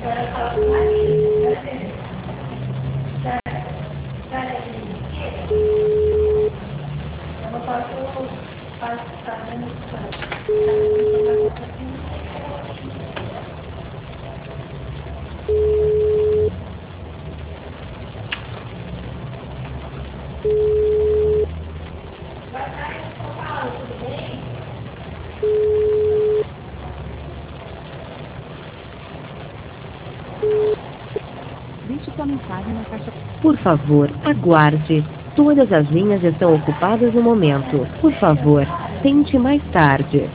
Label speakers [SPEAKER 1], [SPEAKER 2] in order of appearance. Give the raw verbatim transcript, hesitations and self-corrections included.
[SPEAKER 1] Deixe sua mensagem na caixa.
[SPEAKER 2] Por favor, aguarde. Todas as linhas estão ocupadas no momento. Por favor, tente mais tarde.